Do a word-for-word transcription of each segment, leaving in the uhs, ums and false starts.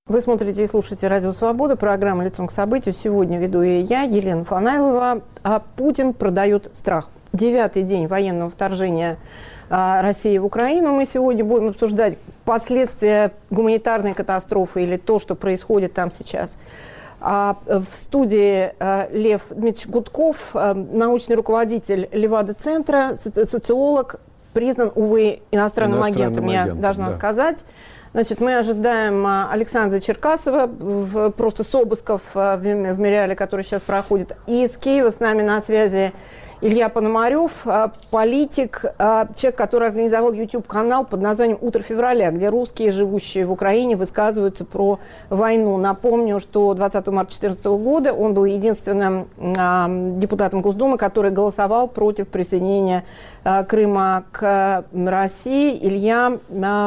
Вы смотрите и слушаете «Радио Свобода», программа «Лицом к событию». Сегодня веду ее я, Елена Фанайлова. А Путин продает страх. Девятый день военного вторжения а, России в Украину. Мы сегодня будем обсуждать последствия гуманитарной катастрофы или то, что происходит там сейчас. А, в студии а, Лев Дмитриевич Гудков, а, научный руководитель Левада-центра, соци- социолог, признан, увы, иностранным, иностранным агентом, я агентом, должна да. сказать. Значит, мы ожидаем Александра Черкасова, в, просто с обысков в, в Миреале, который сейчас проходит. И из Киева с нами на связи Илья Пономарев, политик, человек, который организовал YouTube-канал под названием «Утро февраля», где русские, живущие в Украине, высказываются про войну. Напомню, что двадцатого марта две тысячи четырнадцатого года он был единственным депутатом Госдумы, который голосовал против присоединения Крыма к России. Илья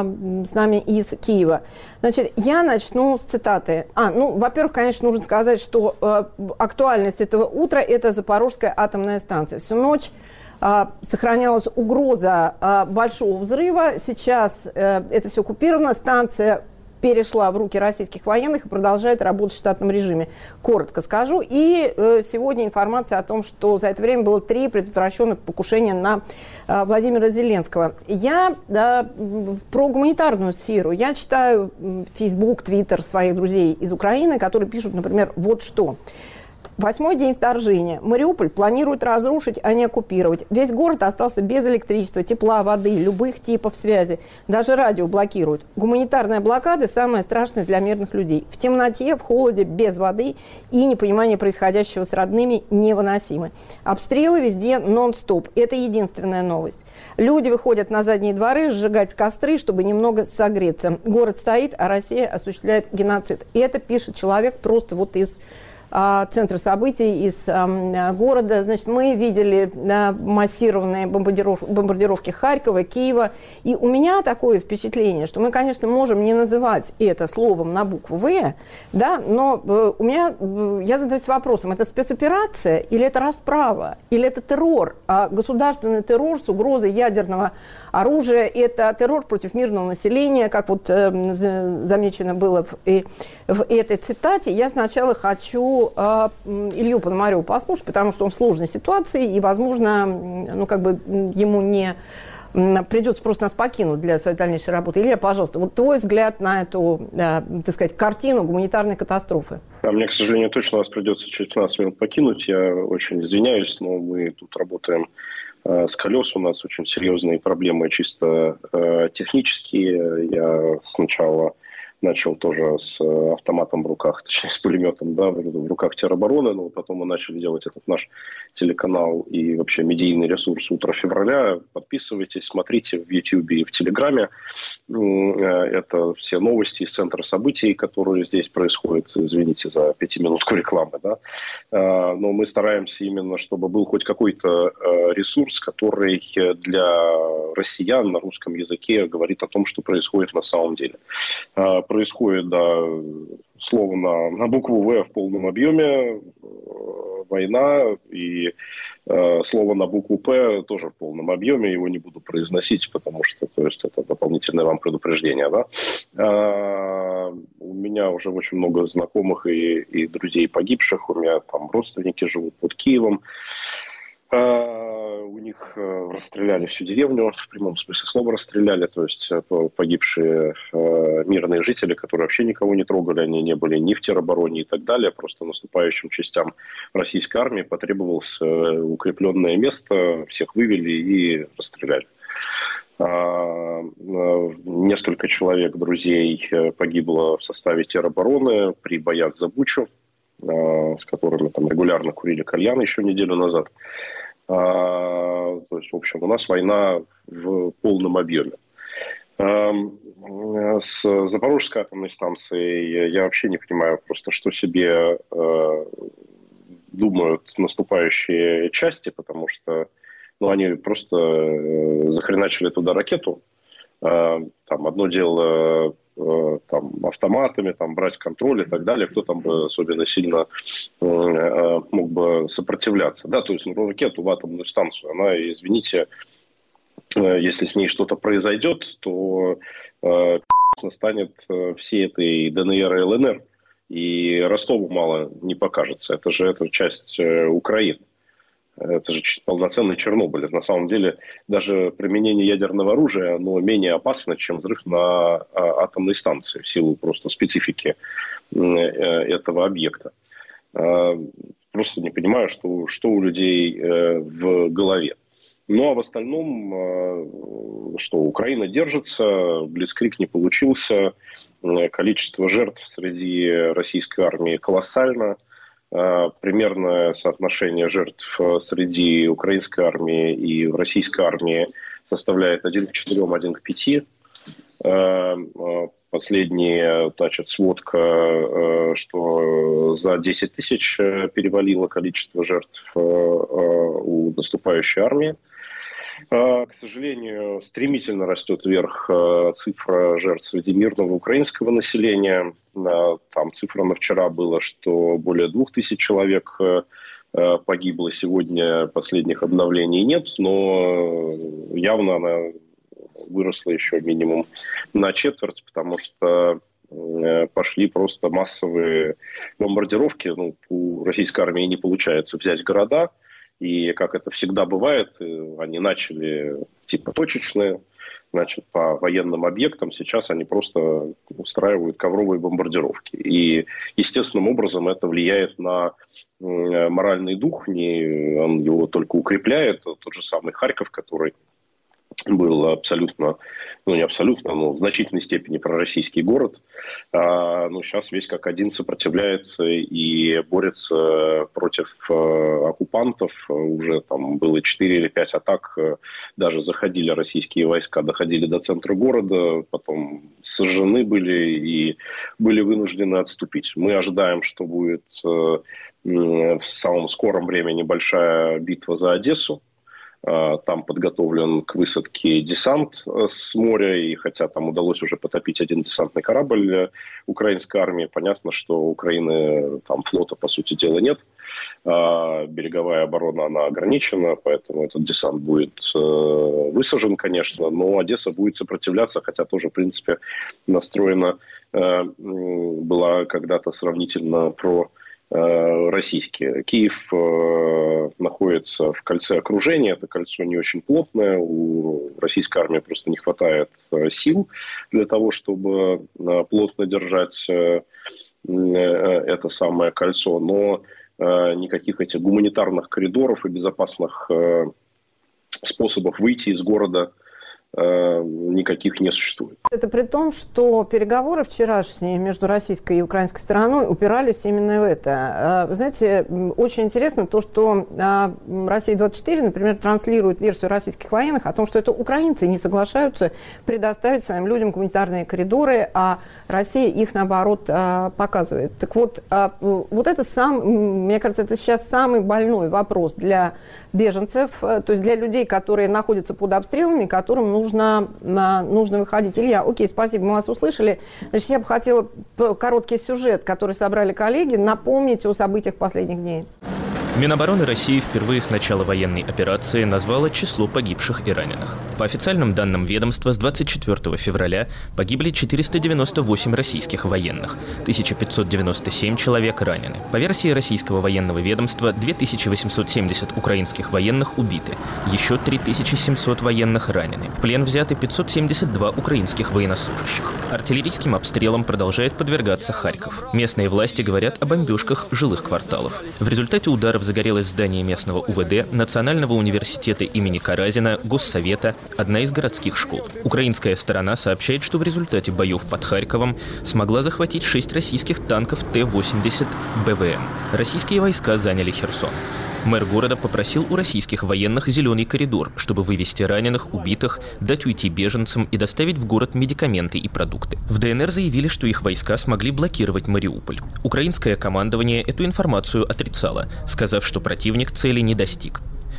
с нами из Киева. Значит, я начну с цитаты. А, ну, во-первых, конечно, нужно сказать, что э, актуальность этого утра – это Запорожская атомная станция. Всю ночь э, сохранялась угроза э, большого взрыва. Сейчас э, это все оккупировано. Станция перешла в руки российских военных и продолжает работать в штатном режиме. Коротко скажу. И э, сегодня информация о том, что за это время было три предотвращенных покушения на э, Владимира Зеленского. Я э, про гуманитарную сферу. Я читаю Facebook, Twitter своих друзей из Украины, которые пишут, например, вот что. Восьмой день вторжения. Мариуполь планируют разрушить, а не оккупировать. Весь город остался без электричества, тепла, воды, любых типов связи. Даже радио блокируют. Гуманитарная блокада – самое страшное для мирных людей. В темноте, в холоде, без воды и непонимание происходящего с родными невыносимы. Обстрелы везде нон-стоп. Это единственная новость. Люди выходят на задние дворы сжигать костры, чтобы немного согреться. Город стоит, а Россия осуществляет геноцид. И это пишет человек просто вот из центра событий, из э, города. Значит, мы видели э, массированные бомбардиров... бомбардировки Харькова, Киева. И у меня такое впечатление, что мы, конечно, можем не называть это словом на букву «В», да, но э, у меня, э, я задаюсь вопросом, это спецоперация или это расправа, или это террор? А государственный террор с угрозой ядерного оружия – это террор против мирного населения, как вот э, замечено было в, и, в этой цитате. Я сначала хочу Илью Пономарева послушать, потому что он в сложной ситуации, и, возможно, ну, как бы ему не придется просто нас покинуть для своей дальнейшей работы. Илья, пожалуйста, вот твой взгляд на эту, так сказать, картину гуманитарной катастрофы. А мне, к сожалению, точно вас придется через пятнадцать минут покинуть. Я очень извиняюсь, но мы тут работаем с колес. У нас очень серьезные проблемы чисто технические. Я сначала начал тоже с автоматом в руках, точнее, с пулеметом, да, в руках теробороны, но потом мы начали делать этот наш телеканал и вообще медийный ресурс «Утро февраля». Подписывайтесь, смотрите в Ютьюбе и в Телеграме. Это все новости из центра событий, которые здесь происходят. Извините за пятиминутку рекламы, да. Но мы стараемся именно, чтобы был хоть какой-то ресурс, который для россиян на русском языке говорит о том, что происходит на самом деле. Происходит, да, слово на, на букву «В» в полном объеме, война, и э, слово на букву «П» тоже в полном объеме, его не буду произносить, потому что, то есть, это дополнительное вам предупреждение, да. А, у меня уже очень много знакомых и, и друзей погибших, у меня там родственники живут под Киевом. Uh, у них uh, расстреляли всю деревню, в прямом смысле слова расстреляли, то есть uh, погибшие uh, мирные жители, которые вообще никого не трогали, они не были ни в теробороне и так далее, просто наступающим частям российской армии потребовалось uh, укрепленное место, всех вывели и расстреляли. Uh, uh, несколько человек, друзей, uh, погибло в составе теробороны при боях за Бучу, с которыми там регулярно курили кальян еще неделю назад. А, то есть, в общем, у нас война в полном объеме. А, с Запорожской атомной станцией я вообще не понимаю просто, что себе а, думают наступающие части, потому что ну, они просто захреначили туда ракету. А, там одно дело там, автоматами, там, брать контроль и так далее, кто там бы особенно сильно э, мог бы сопротивляться. Да, то есть, ну, ракету в атомную станцию, она, извините, э, если с ней что-то произойдет, то э, станет всей этой ДНР и ЛНР. И Ростову мало не покажется. Это же это часть Украины. Это же полноценный Чернобыль. На самом деле, даже применение ядерного оружия, оно менее опасно, чем взрыв на атомной станции, в силу просто специфики этого объекта. Просто не понимаю, что, что у людей в голове. Ну, а в остальном, что Украина держится, блицкриг не получился, количество жертв среди российской армии колоссально. Примерное соотношение жертв среди украинской армии и российской армии составляет один к четырем, один к пяти. Последняя, значит, сводка, что за десять тысяч перевалило количество жертв у наступающей армии. К сожалению, стремительно растет вверх цифра жертв среди мирного украинского населения. Там цифра на вчера была, что более двух тысяч человек погибло. Сегодня последних обновлений нет, но явно она выросла еще минимум на четверть, потому что пошли просто массовые бомбардировки. Ну, у российской армии не получается взять города. И, как это всегда бывает, они начали типа точечные, значит, по военным объектам. Сейчас они просто устраивают ковровые бомбардировки. И естественным образом это влияет на моральный дух, не, он его только укрепляет. Тот же самый Харьков, который был абсолютно, ну не абсолютно, но в значительной степени пророссийский город, а, ну сейчас весь как один сопротивляется и борется против а, оккупантов. Уже там было четыре или пять атак, даже заходили российские войска, доходили до центра города, потом сожжены были и были вынуждены отступить. Мы ожидаем, что будет а, в самом скором времени большая битва за Одессу. Там подготовлен к высадке десант с моря, и хотя там удалось уже потопить один десантный корабль украинской армии, понятно, что у Украины там флота, по сути дела, нет. Береговая оборона, она ограничена, поэтому этот десант будет высажен, конечно, но Одесса будет сопротивляться, хотя тоже, в принципе, настроена была когда-то сравнительно про российские. Киев э, находится в кольце окружения. Это кольцо не очень плотное. У российской армии просто не хватает э, сил для того, чтобы э, плотно держать э, э, это самое кольцо. Но э, никаких этих гуманитарных коридоров и безопасных э, способов выйти из города никаких не существует. Это при том, что переговоры вчерашние между российской и украинской стороной упирались именно в это. Вы знаете, очень интересно то, что Россия двадцать четыре, например, транслирует версию российских военных о том, что это украинцы не соглашаются предоставить своим людям гуманитарные коридоры, а Россия их, наоборот, показывает. Так вот, вот это сам, мне кажется, это сейчас самый больной вопрос для беженцев, то есть для людей, которые находятся под обстрелами, которым нужно, нужно выходить. Илья, окей, спасибо, мы вас услышали. Значит, я бы хотела короткий сюжет, который собрали коллеги, напомнить о событиях последних дней. Минобороны России впервые с начала военной операции назвало число погибших и раненых. По официальным данным ведомства, с двадцать четвёртого февраля погибли четыреста девяносто восемь российских военных, тысяча пятьсот девяносто семь человек ранены. По версии российского военного ведомства, две тысячи восемьсот семьдесят украинских военных убиты, еще три тысячи семьсот военных ранены. В плен взяты пятьсот семьдесят два украинских военнослужащих. Артиллерийским обстрелам продолжает подвергаться Харьков. Местные власти говорят о бомбежках жилых кварталов. В результате ударов загорелось здание местного УВД, Национального университета имени Каразина, Госсовета, одна из городских школ. Украинская сторона сообщает, что в результате боев под Харьковом смогла захватить шесть российских танков Т восемьдесят Б В М. Российские войска заняли Херсон. Мэр города попросил у российских военных зеленый коридор, чтобы вывести раненых, убитых, дать уйти беженцам и доставить в город медикаменты и продукты. В ДНР заявили, что их войска смогли блокировать Мариуполь. Украинское командование эту информацию отрицало, сказав, что противник цели не достиг.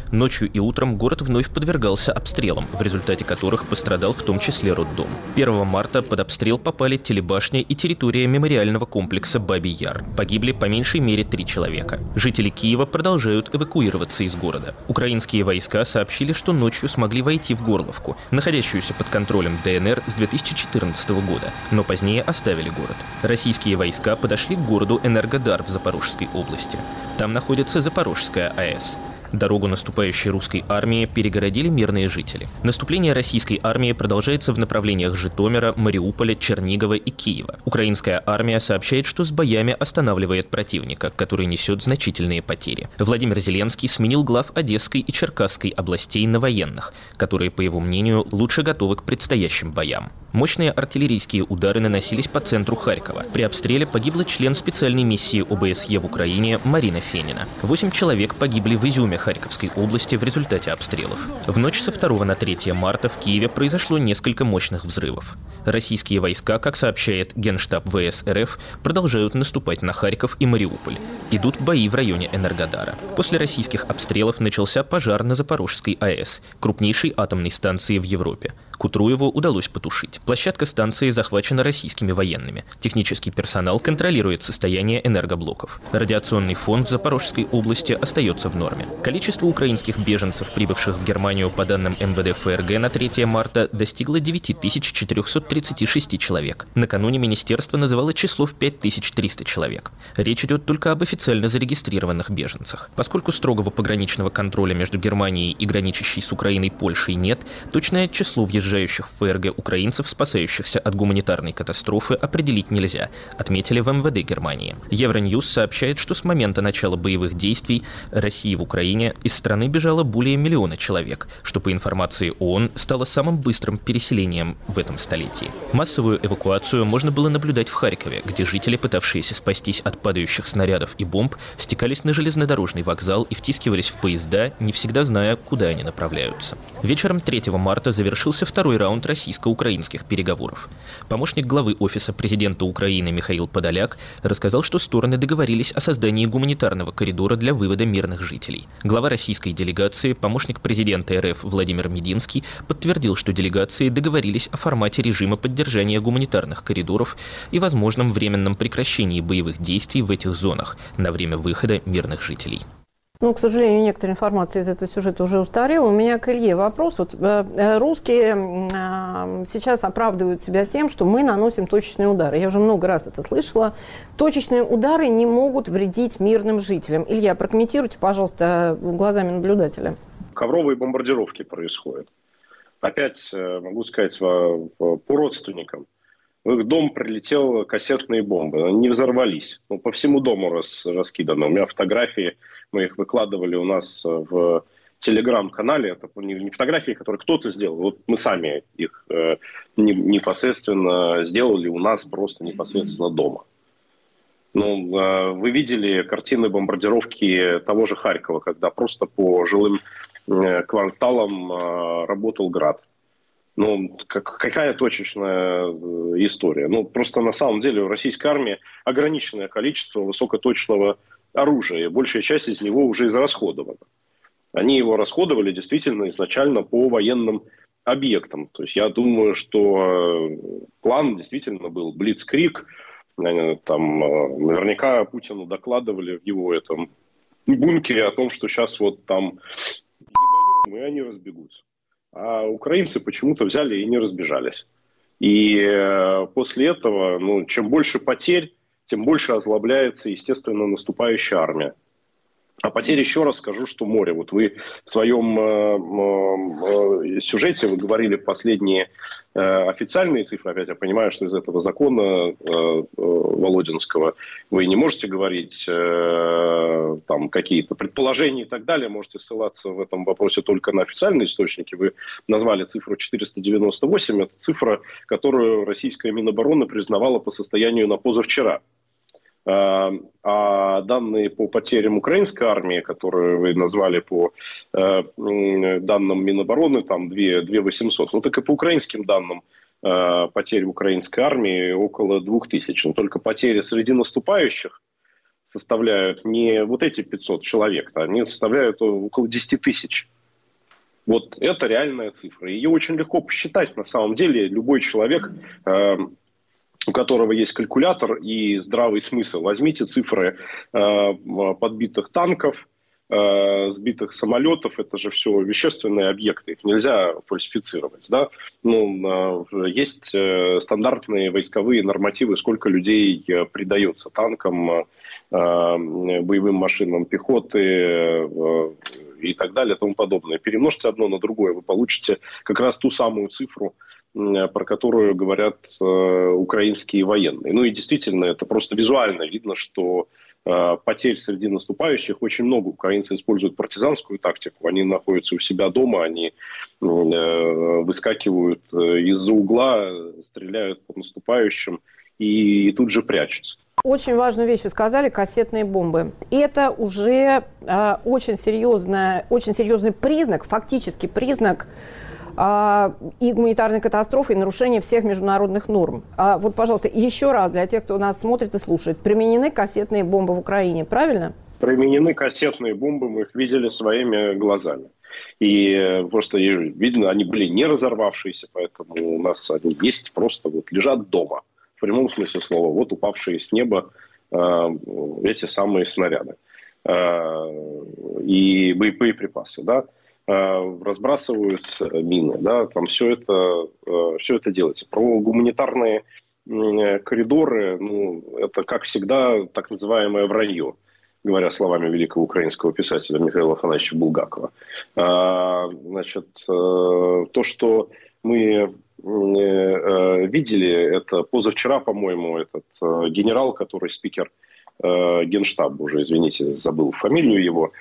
Ночью и утром город вновь подвергался обстрелам, в результате которых пострадал в том числе роддом. первого марта под обстрел попали телебашня и территория мемориального комплекса Бабий Яр. Погибли по меньшей мере три человека. Жители Киева продолжают эвакуироваться из города. Украинские войска сообщили, что ночью смогли войти в Горловку, находящуюся под контролем ДНР с две тысячи четырнадцатого года, но позднее оставили город. Российские войска подошли к городу Энергодар в Запорожской области. Там находится Запорожская АЭС. Дорогу наступающей русской армии перегородили мирные жители. Наступление российской армии продолжается в направлениях Житомира, Мариуполя, Чернигова и Киева. Украинская армия сообщает, что с боями останавливает противника, который несет значительные потери. Владимир Зеленский сменил глав Одесской и Черкасской областей на военных, которые, по его мнению, лучше готовы к предстоящим боям. Мощные артиллерийские удары наносились по центру Харькова. При обстреле погибла член специальной миссии ОБСЕ в Украине Марина Фенина. Восемь человек погибли в Изюме Харьковской области в результате обстрелов. В ночь со второго на третье марта в Киеве произошло несколько мощных взрывов. Российские войска, как сообщает Генштаб ВС РФ, продолжают наступать на Харьков и Мариуполь. Идут бои в районе Энергодара. После российских обстрелов начался пожар на Запорожской АЭС, крупнейшей атомной станции в Европе. К утру его удалось потушить. Площадка станции захвачена российскими военными. Технический персонал контролирует состояние энергоблоков. Радиационный фон в Запорожской области остается в норме. Количество украинских беженцев, прибывших в Германию по данным МВД ФРГ на третье марта, достигло девять тысяч четыреста тридцать шесть человек. Накануне министерство называло число в пять тысяч триста человек. Речь идет только об официально зарегистрированных беженцах. Поскольку строгого пограничного контроля между Германией и граничащей с Украиной Польшей нет, точное число въезжающих в ФРГ украинцев, спасающихся от гуманитарной катастрофы, определить нельзя, отметили в МВД Германии. Евроньюз сообщает, что с момента начала боевых действий России в Украине из страны бежало более миллиона человек, что, по информации ООН, стало самым быстрым переселением в этом столетии. Массовую эвакуацию можно было наблюдать в Харькове, где жители, пытавшиеся спастись от падающих снарядов и бомб, стекались на железнодорожный вокзал и втискивались в поезда, не всегда зная, куда они направляются. Вечером третьего марта завершился второй Второй раунд российско-украинских переговоров. Помощник главы Офиса президента Украины Михаил Подоляк рассказал, что стороны договорились о создании гуманитарного коридора для вывода мирных жителей. Глава российской делегации, помощник президента РФ Владимир Мединский, подтвердил, что делегации договорились о формате режима поддержания гуманитарных коридоров и возможном временном прекращении боевых действий в этих зонах на время выхода мирных жителей. Ну, к сожалению, некоторая информация из этого сюжета уже устарела. У меня к Илье вопрос. Вот, э, русские э, сейчас оправдывают себя тем, что мы наносим точечные удары. Я уже много раз это слышала. Точечные удары не могут вредить мирным жителям. Илья, прокомментируйте, пожалуйста, глазами наблюдателя. Ковровые бомбардировки происходят. Опять могу сказать по родственникам. В их дом прилетела кассетные бомбы. Они не взорвались. Ну, по всему дому рас, раскидано. У меня фотографии, мы их выкладывали у нас в телеграм-канале. Это не фотографии, которые кто-то сделал. Вот мы сами их э, непосредственно сделали у нас просто непосредственно дома. Ну, э, вы видели картины бомбардировки того же Харькова, когда просто по жилым э, кварталам э, работал град. Ну, как, какая точечная история? Ну, просто на самом деле у российской армии ограниченное количество высокоточного оружия. Большая часть из него уже израсходована. Они его расходовали действительно изначально по военным объектам. То есть я думаю, что план действительно был блицкриг. Там наверняка Путину докладывали в его этом бункере о том, что сейчас вот там ебанем, и они разбегутся. А украинцы почему-то взяли и не разбежались. И э, после этого, ну, чем больше потерь, тем больше озлобляется, естественно, наступающая армия. А потерь, еще раз скажу, что море. Вот вы в своем э, э, сюжете вы говорили последние э, официальные цифры. Опять я понимаю, что из этого закона э, э, Володинского вы не можете говорить э, там какие-то предположения и так далее. Можете ссылаться в этом вопросе только на официальные источники. Вы назвали цифру четыреста девяносто восемь. Это цифра, которую российская Минобороны признавала по состоянию на позавчера. А данные по потерям украинской армии, которые вы назвали по э, данным Минобороны, там две тысячи восемьсот. Ну так и по украинским данным э, потери украинской армии около двух тысяч. Но только потери среди наступающих составляют не вот эти пятьсот человек, а они составляют около десять тысяч. Вот это реальная цифра. Ее очень легко посчитать. На самом деле любой человек, э, у которого есть калькулятор и здравый смысл, возьмите цифры э, подбитых танков, э, сбитых самолетов. Это же все вещественные объекты. Их нельзя фальсифицировать. Да? Ну, э, есть э, стандартные войсковые нормативы, сколько людей э, придается танкам, э, боевым машинам пехоты, э, и так далее, и тому подобное. Перемножьте одно на другое, вы получите как раз ту самую цифру, про которую говорят э, украинские военные. Ну и действительно, это просто визуально видно, что э, потерь среди наступающих очень много. Украинцы используют партизанскую тактику, они находятся у себя дома, они э, выскакивают из-за угла, стреляют по наступающим и тут же прячутся. Очень важную вещь вы сказали, кассетные бомбы. Это уже э, очень, серьезная, очень серьезный признак, фактически признак э, и гуманитарной катастрофы, и нарушения всех международных норм. А вот, пожалуйста, еще раз для тех, кто нас смотрит и слушает. Применены кассетные бомбы в Украине, правильно? Применены кассетные бомбы, мы их видели своими глазами. И просто видно, они были не разорвавшиеся, поэтому у нас они есть, просто вот лежат дома. В прямом смысле слова, вот упавшие с неба э, эти самые снаряды э, и боеприпасы, да, э, разбрасываются мины, да, там все это, э, все это делается. Про гуманитарные э, коридоры, ну, это, как всегда, так называемое вранье, говоря словами великого украинского писателя Михаила Афанасьевича Булгакова. Э, значит, э, то, что мы видели, это позавчера, по-моему, этот э, генерал, который спикер э, Генштаба, уже, извините, забыл фамилию его,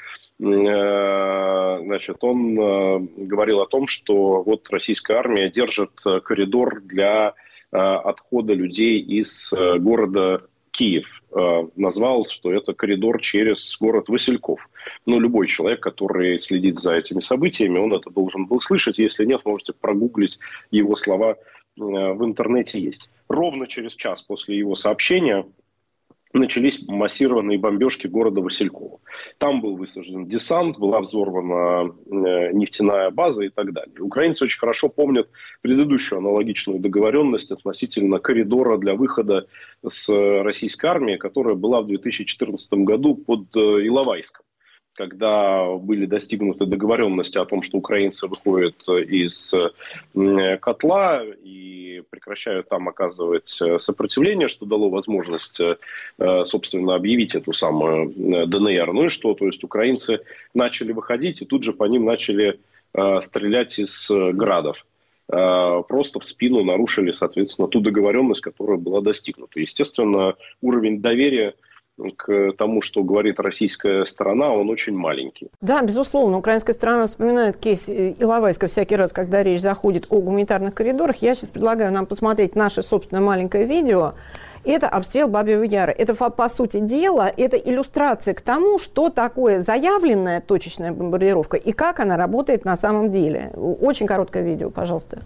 э, значит, он э, говорил о том, что вот российская армия держит коридор для э, отхода людей из э, города Киев. Э, назвал, что это коридор через город Васильков. Но любой человек, который следит за этими событиями, он это должен был слышать. Если нет, можете прогуглить его слова, э, в интернете есть. Ровно через час после его сообщения начались массированные бомбежки города Василькова. Там был высажен десант, была взорвана э, нефтяная база и так далее. Украинцы очень хорошо помнят предыдущую аналогичную договоренность относительно коридора для выхода с российской армии, которая была в две тысячи четырнадцатом году под э, Иловайском, когда были достигнуты договоренности о том, что украинцы выходят из котла и прекращают там оказывать сопротивление, что дало возможность, собственно, объявить эту самую ДНР. Ну и что? То есть украинцы начали выходить, и тут же по ним начали стрелять из градов. Просто в спину нарушили, соответственно, ту договоренность, которая была достигнута. Естественно, уровень доверия к тому, что говорит российская сторона, он очень маленький. Да, безусловно. Украинская сторона вспоминает кейс Иловайска всякий раз, когда речь заходит о гуманитарных коридорах. Я сейчас предлагаю нам посмотреть наше собственное маленькое видео. Это обстрел Бабьего Яра. Это, по сути дела, это иллюстрация к тому, что такое заявленная точечная бомбардировка и как она работает на самом деле. Очень короткое видео, пожалуйста.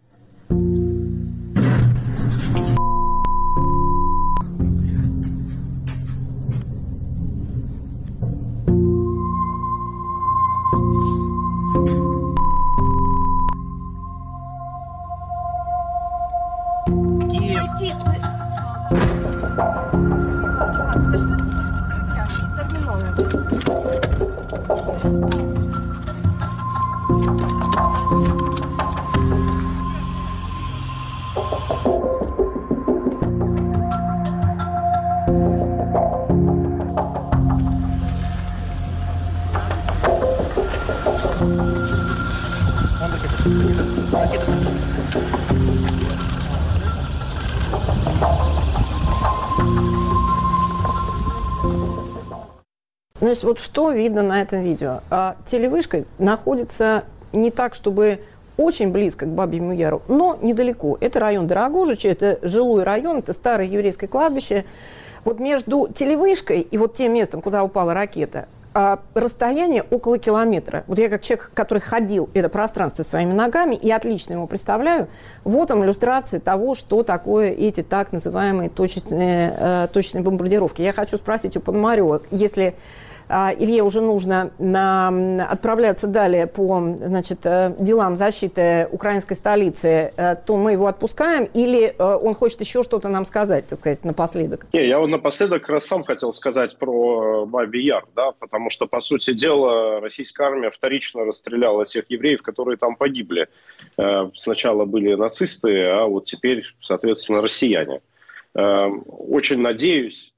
Значит, вот что видно на этом видео. А, телевышка находится не так, чтобы очень близко к Бабьему Яру, но недалеко. Это район Дорогожичи, это жилой район, это старое еврейское кладбище. Вот между телевышкой и вот тем местом, куда упала ракета, а, расстояние около километра. Вот я как человек, который ходил это пространство своими ногами и отлично его представляю, вот вам иллюстрация того, что такое эти так называемые точечные, э, точечные бомбардировки. Я хочу спросить у Пономарева, если Илье уже нужно на, отправляться далее по, значит, делам защиты украинской столицы, то мы его отпускаем, или он хочет еще что-то нам сказать, так сказать, напоследок? Не, я вот напоследок как раз сам хотел сказать про Бабий Яр, да, потому что, по сути дела, российская армия вторично расстреляла тех евреев, которые там погибли. Сначала были нацисты, а вот теперь, соответственно, россияне. Очень надеюсь,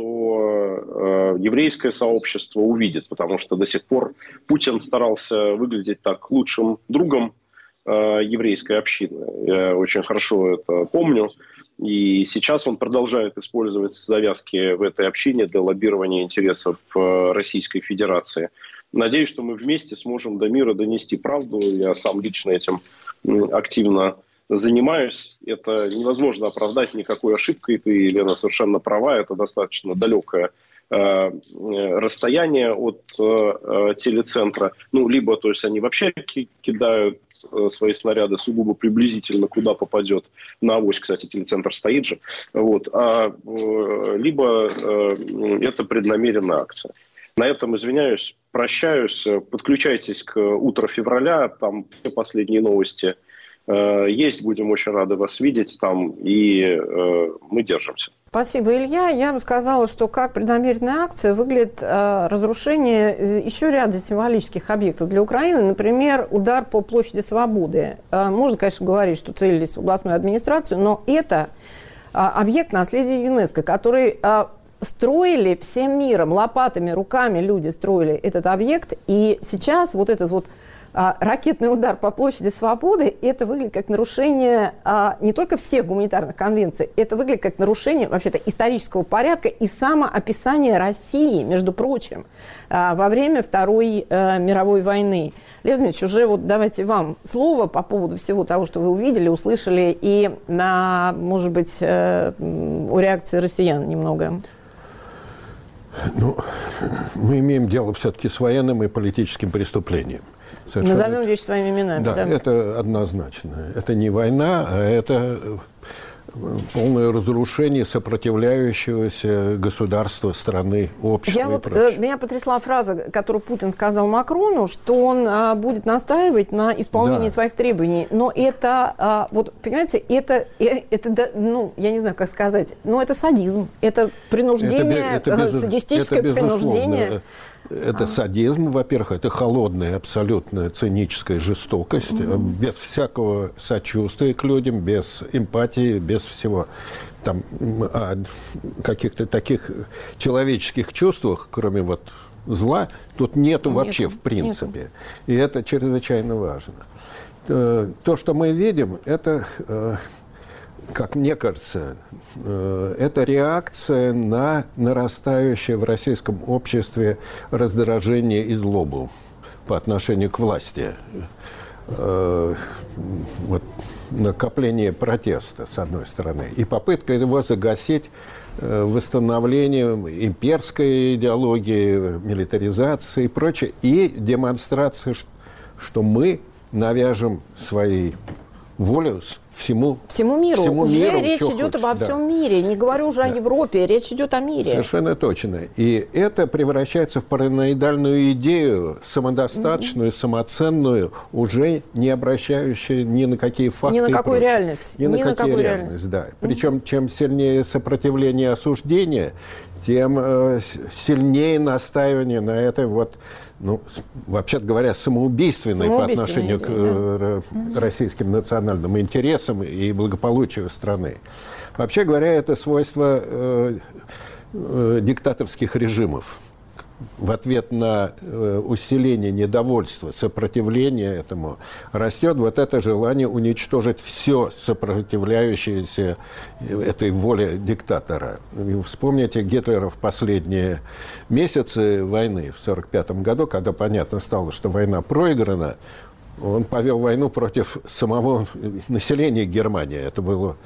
что еврейское сообщество увидит, потому что до сих пор Путин старался выглядеть так лучшим другом еврейской общины. Я очень хорошо это помню. И сейчас он продолжает использовать завязки в этой общине для лоббирования интересов Российской Федерации. Надеюсь, что мы вместе сможем до мира донести правду. Я сам лично этим активно занимаюсь. Это невозможно оправдать никакой ошибкой. Ты, Елена, совершенно права. Это достаточно далекое э, расстояние от э, телецентра. Ну, либо, то есть, они вообще кидают э, свои снаряды сугубо приблизительно, куда попадет. На авось, кстати, телецентр стоит же. Вот. А, э, либо э, это преднамеренная акция. На этом, извиняюсь, прощаюсь. Подключайтесь к «Утру февраля». Там все последние новости есть, будем очень рады вас видеть там, и э, мы держимся. Спасибо, Илья. Я бы сказала, что как преднамеренная акция выглядит э, разрушение еще ряда символических объектов для Украины. Например, удар по площади Свободы. Э, можно, конечно, говорить, что целились в областную администрацию, но это э, объект наследия ЮНЕСКО, который э, строили всем миром, лопатами, руками люди строили этот объект. И сейчас вот этот вот ракетный удар по площади Свободы, это выглядит как нарушение а, не только всех гуманитарных конвенций, это выглядит как нарушение вообще-то исторического порядка и самоописание России, между прочим, а, во время Второй а, мировой войны. Лев Дмитриевич, уже вот давайте вам слово по поводу всего того, что вы увидели, услышали, и на, может быть, э, о реакции россиян немного. Ну, мы имеем дело все-таки с военным и политическим преступлением. Совершенно... Назовем вещи своими именами. Да, да, это однозначно. Это не война, а это полное разрушение сопротивляющегося государства, страны, общества Я и вот, прочее. Меня потрясла фраза, которую Путин сказал Макрону, что он а, будет настаивать на исполнении да. своих требований. Но это, а, вот, понимаете, это, это, ну, я не знаю, как сказать, но это садизм, это принуждение, это, это без, садистическое это принуждение. Это а. садизм, во-первых, это холодная, абсолютно циническая жестокость, mm-hmm. без всякого сочувствия к людям, без эмпатии, без всего там о каких-то таких человеческих чувствах, кроме вот зла, тут нету ну, вообще нету, в принципе. Нету. И это чрезвычайно важно. То, что мы видим, это, как мне кажется, это реакция на нарастающее в российском обществе раздражение и злобу по отношению к власти. Вот, накопление протеста, с одной стороны, и попытка его загасить восстановлением имперской идеологии, милитаризации и прочее, и демонстрация, что мы навяжем свои волю всему, всему миру. Всему уже миру, речь идет хочешь, обо да. всем мире. Не говорю уже да. о Европе, речь идет о мире. Совершенно точно. И это превращается в параноидальную идею, самодостаточную, mm-hmm. самоценную, уже не обращающую ни на какие факты. Ни на какую реальность. Ни, ни на, на какую реальность, реальность. Да. Mm-hmm. Причем, чем сильнее сопротивление и осуждение, тем э, сильнее настаивание на этой вот, ну, вообще-то говоря, самоубийственной по отношению идея, к э, да. российским национальным интересам и благополучию страны. Вообще говоря, это свойство э, э, диктаторских режимов. В ответ на э, усиление недовольства, сопротивления этому, растет вот это желание уничтожить все сопротивляющееся этой воле диктатора. И вспомните Гитлера в последние месяцы войны в сорок пятом году, когда понятно стало, что война проиграна, он повел войну против самого населения Германии. Это было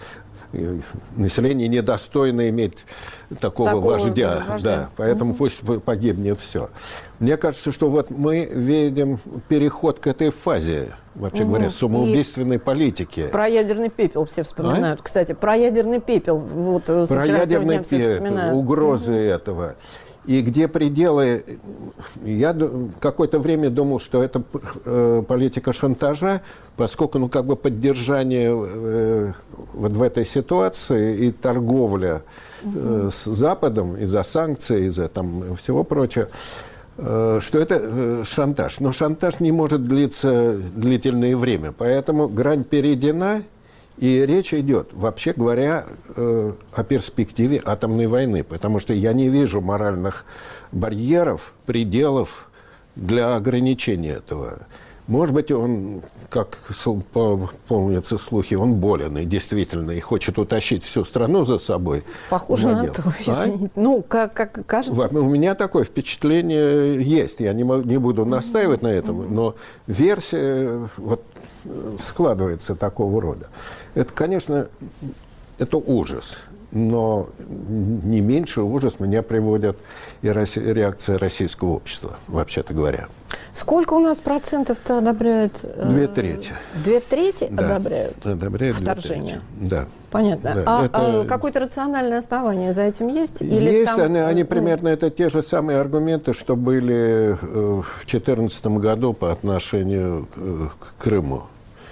население недостойно иметь такого, такого вождя. вождя. Да, поэтому угу. пусть погибнет все. Мне кажется, что вот мы видим переход к этой фазе, вообще угу. говоря, самоубийственной и политики. Про ядерный пепел все вспоминают. А? Кстати, про ядерный пепел. Вот, про ядерный пепел, угрозы угу. этого. И где пределы... Я какое-то время думал, что это э, политика шантажа, поскольку ну, как бы поддержание э, вот в этой ситуации и торговля э, с Западом из-за санкций, из-за там, всего прочего, э, что это э, шантаж. Но шантаж не может длиться длительное время, поэтому грань перейдена. И речь идет, вообще говоря, э, о перспективе атомной войны, потому что я не вижу моральных барьеров, пределов для ограничения этого. Может быть, он, как помнятся слухи, он болен и действительно и хочет утащить всю страну за собой. Похоже на то, извините. А? Ну, как, как кажется. У меня такое впечатление есть. Я не, не буду настаивать mm-hmm. на этом, но версия вот, складывается такого рода. Это, конечно, это ужас. Но не меньше ужас меня приводит и реакция российского общества, вообще-то говоря. Сколько у нас процентов-то одобряют? Две трети. Две трети да. одобряют, одобряют вторжение? Да. Понятно. Да. А, это... а какое-то рациональное основание за этим есть? Или есть, там... они, они примерно это те же самые аргументы, что были в две тысячи четырнадцатом году по отношению к Крыму.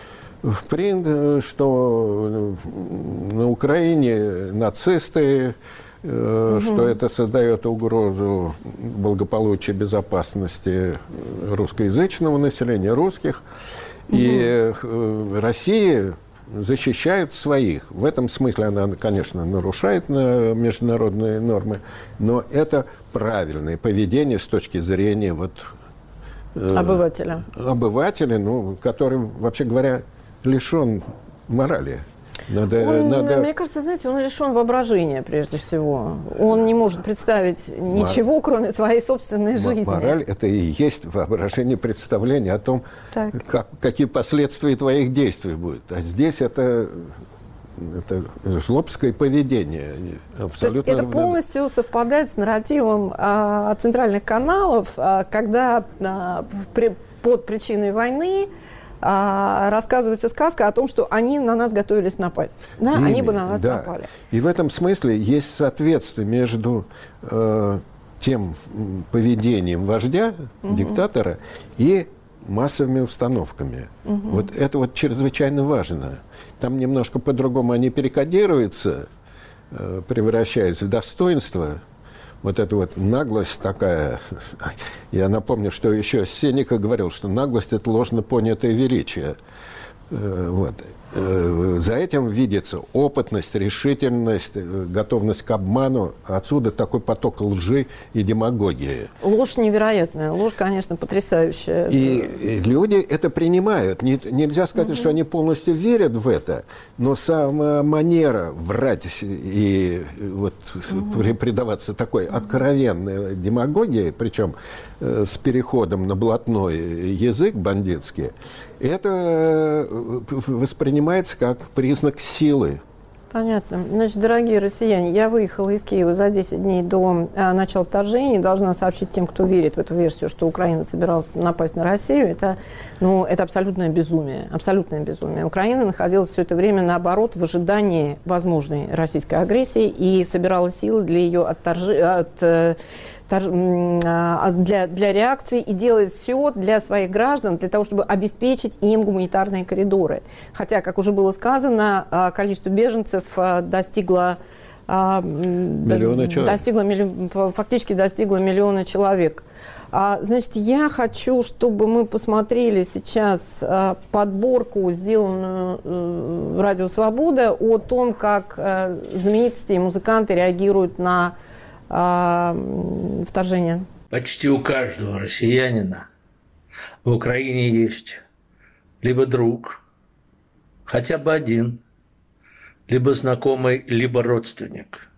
В принципе, что на Украине нацисты, угу. что это создает угрозу благополучия, безопасности русскоязычного населения, русских. Угу. И Россия защищает своих. В этом смысле она, конечно, нарушает международные нормы, но это правильное поведение с точки зрения вот, обывателя. Обывателя, ну, который, вообще говоря, лишен морали. Надо, он, надо... Мне кажется, знаете, он лишен воображения, прежде всего. Он не может представить ничего, Мор... кроме своей собственной жизни. Мораль – это и есть воображение, представление о том, как, какие последствия твоих действий будут. А здесь это, это жлобское поведение. Абсолютно. То есть это полностью совпадает с нарративом а, центральных каналов, а, когда а, при, под причиной войны А, рассказывается сказка о том, что они на нас готовились напасть. Да, Ими, они бы на нас да. напали. И в этом смысле есть соответствие между э, тем поведением вождя, угу. диктатора, и массовыми установками. Угу. Вот это вот чрезвычайно важно. Там немножко по-другому они перекодируются, э, превращаются в достоинство. Вот эта вот наглость такая, я напомню, что еще Сенека говорил, что наглость – это ложно понятое величие. Вот. За этим видится опытность, решительность, готовность к обману. Отсюда такой поток лжи и демагогии. Ложь невероятная. Ложь, конечно, потрясающая. И люди это принимают. Нельзя сказать, угу. что они полностью верят в это, но сама манера врать и вот угу. предаваться такой откровенной демагогии, причем с переходом на блатной язык бандитский, это воспринимается как признак силы. Понятно. Значит, дорогие россияне, я выехала из Киева за десять дней до а, начала вторжения и должна сообщить тем, кто верит в эту версию, что Украина собиралась напасть на Россию. Это, ну, это абсолютное безумие. Абсолютное безумие. Украина находилась все это время, наоборот, в ожидании возможной российской агрессии и собирала силы для ее отторжения. От, Для, для реакции и делает все для своих граждан, для того, чтобы обеспечить им гуманитарные коридоры. Хотя, как уже было сказано, количество беженцев достигло, миллиона человек. достигло фактически достигло миллиона человек. Значит, я хочу, чтобы мы посмотрели сейчас подборку, сделанную «Радио Свобода», о том, как знаменитости и музыканты реагируют на вторжение. Почти у каждого россиянина в Украине есть либо друг, хотя бы один, либо знакомый, либо родственник.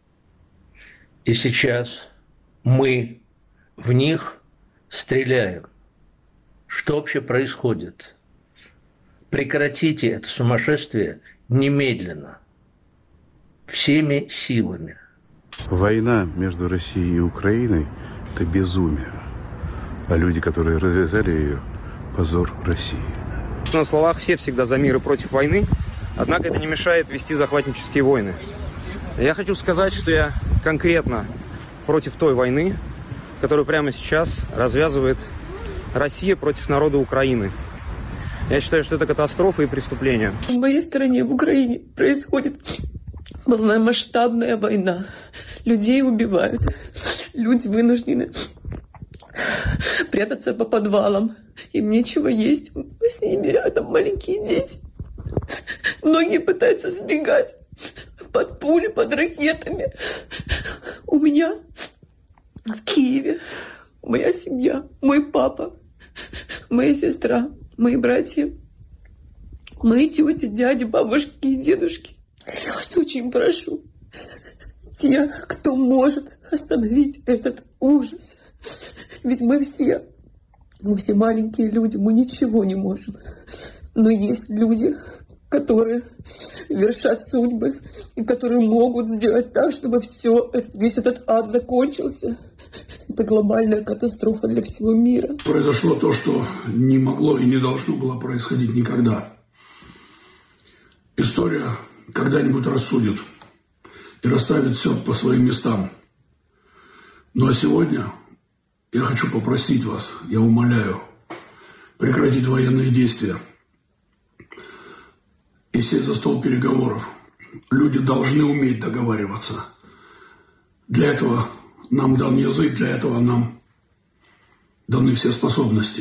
И сейчас мы в них стреляем. Что вообще происходит? Прекратите это сумасшествие немедленно. всеми силами. Война между Россией и Украиной – это безумие. А люди, которые развязали ее – позор России. На словах все всегда за мир и против войны, однако это не мешает вести захватнические войны. Я хочу сказать, что я конкретно против той войны, которую прямо сейчас развязывает Россия против народа Украины. Я считаю, что это катастрофа и преступление. В моей стране, в Украине, происходит полномасштабная война. Людей убивают. Люди вынуждены прятаться по подвалам. Им нечего есть. С ними рядом маленькие дети. Многие пытаются сбегать под пули, под ракетами. У меня в Киеве моя семья, мой папа, моя сестра, мои братья, мои тети, дяди, бабушки и дедушки. Я вас очень прошу, те, кто может остановить этот ужас. Ведь мы все, мы все маленькие люди, мы ничего не можем. Но есть люди, которые вершат судьбы и которые могут сделать так, чтобы все, весь этот ад закончился. Это глобальная катастрофа для всего мира. Произошло то, что не могло и не должно было происходить никогда. История когда-нибудь рассудит и расставит все по своим местам. Ну а сегодня я хочу попросить вас, я умоляю, прекратить военные действия и сесть за стол переговоров. Люди должны уметь договариваться. Для этого нам дан язык, для этого нам даны все способности.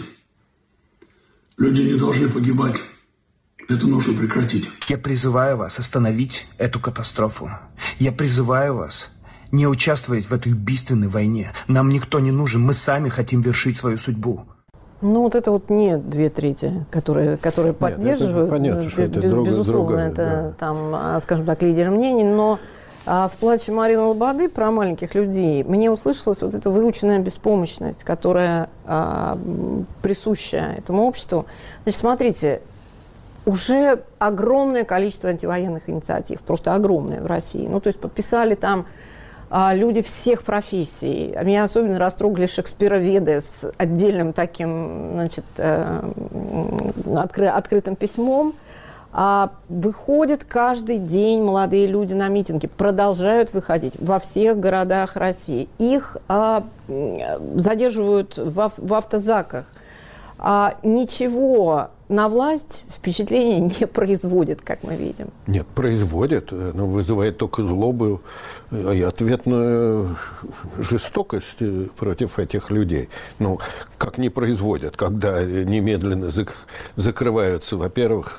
Люди не должны погибать. Это нужно прекратить. Я призываю вас остановить эту катастрофу. Я призываю вас не участвовать в этой убийственной войне. Нам никто не нужен. Мы сами хотим вершить свою судьбу. Ну, вот это вот не две трети, которые, которые Нет, поддерживают. Это понятно, что это друг, безусловно, другая, это, да. там, скажем так, лидеры мнений. Но а, в плаче Марины Лободы про маленьких людей мне услышалась вот эта выученная беспомощность, которая а, присуща этому обществу. Значит, смотрите, уже огромное количество антивоенных инициатив, просто огромное в России. Ну, то есть подписали там люди всех профессий. Меня особенно растрогали шекспироведы с отдельным таким, значит, откры- открытым письмом. А выходят каждый день молодые люди на митинги, продолжают выходить во всех городах России. Их а, задерживают в, в автозаках. А ничего на власть впечатления не производит, как мы видим. Нет, производит, но вызывает только злобу и ответную жестокость против этих людей. Ну, как не производят, когда немедленно зак- закрываются, во-первых,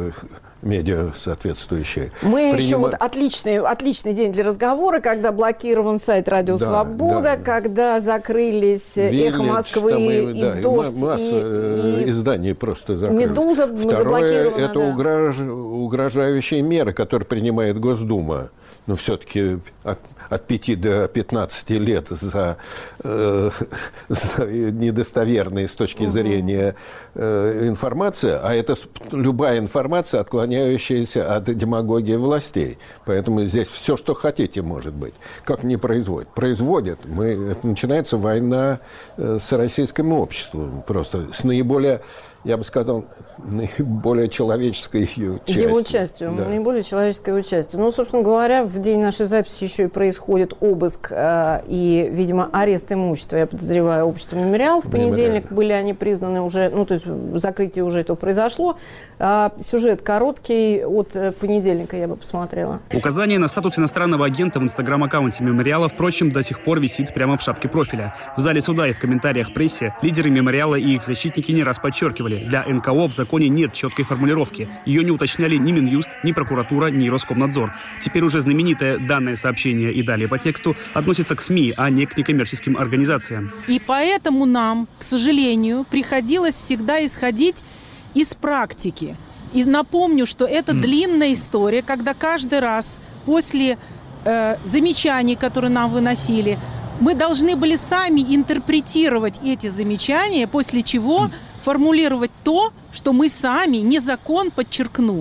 медиа соответствующие. Мы Принима... еще вот отличный, отличный день для разговора, когда блокирован сайт «Радио да, Свобода», да. Когда закрылись Вильнич, «Эхо Москвы» и, и да, «Дождь». Масса и, и... изданий просто закрылись. «Медуза» заблокирована. Это да. угрож... угрожающие меры, которые принимает Госдума. Но все-таки от, от пяти до пятнадцати лет за, э, за недостоверные с точки угу. зрения э, информации, а это любая информация, отклоняющаяся от демагогии властей. Поэтому здесь все, что хотите, может быть. Как не производят? Производят. Мы, это начинается война э, с российским обществом. Просто с наиболее, я бы сказал, наиболее человеческой частью. Его частью, да. наиболее человеческой частью. Ну, собственно говоря, в день нашей записи еще и происходит обыск э, и, видимо, арест имущества, я подозреваю, общества «Мемориал». В понедельник Мемориал. были они признаны уже, ну, то есть закрытие уже этого произошло. А, сюжет короткий, от понедельника я бы посмотрела. Указание на статус иностранного агента в инстаграм-аккаунте «Мемориала», впрочем, до сих пор висит прямо в шапке профиля. В зале суда и в комментариях прессе лидеры «Мемориала» и их защитники не раз подчеркивали, для эн ка о в законе нет четкой формулировки. Ее не уточняли ни Минюст, ни прокуратура, ни Роскомнадзор. Теперь уже знаменитое данное сообщение и далее по тексту относится к СМИ, а не к некоммерческим организациям. И поэтому нам, к сожалению, приходилось всегда исходить из практики. И напомню, что это mm. длинная история, когда каждый раз после э, замечаний, которые нам выносили, мы должны были сами интерпретировать эти замечания, после чего mm. формулировать то, что мы сами, не закон, подчеркну,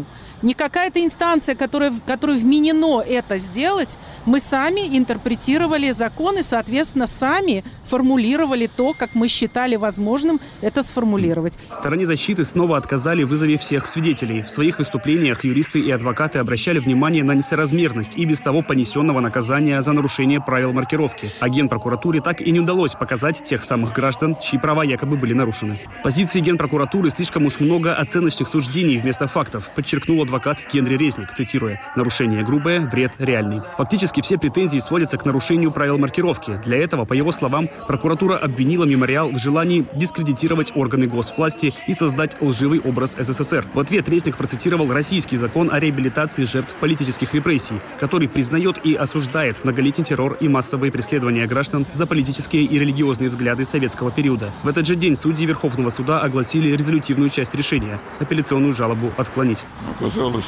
не какая-то инстанция, которая, которой вменено это сделать. Мы сами интерпретировали закон и, соответственно, сами формулировали то, как мы считали возможным это сформулировать. Стороне защиты снова отказали в вызове всех свидетелей. В своих выступлениях юристы и адвокаты обращали внимание на несоразмерность и без того понесенного наказания за нарушение правил маркировки. А Генпрокуратуре так и не удалось показать тех самых граждан, чьи права якобы были нарушены. В позиции Генпрокуратуры слишком уж много оценочных суждений вместо фактов, подчеркнул адвокат Генри Резник, цитируя: «Нарушение грубое, вред реальный». Фактически все претензии сводятся к нарушению правил маркировки. Для этого, по его словам, прокуратура обвинила «Мемориал» в желании дискредитировать органы госвласти и создать лживый образ СССР. В ответ Резник процитировал российский закон о реабилитации жертв политических репрессий, который признает и осуждает многолетний террор и массовые преследования граждан за политические и религиозные взгляды советского периода. В этот же день судьи Верховного суда огласили резолютивную часть решения – апелляционную жалобу отклонить. Оказалось,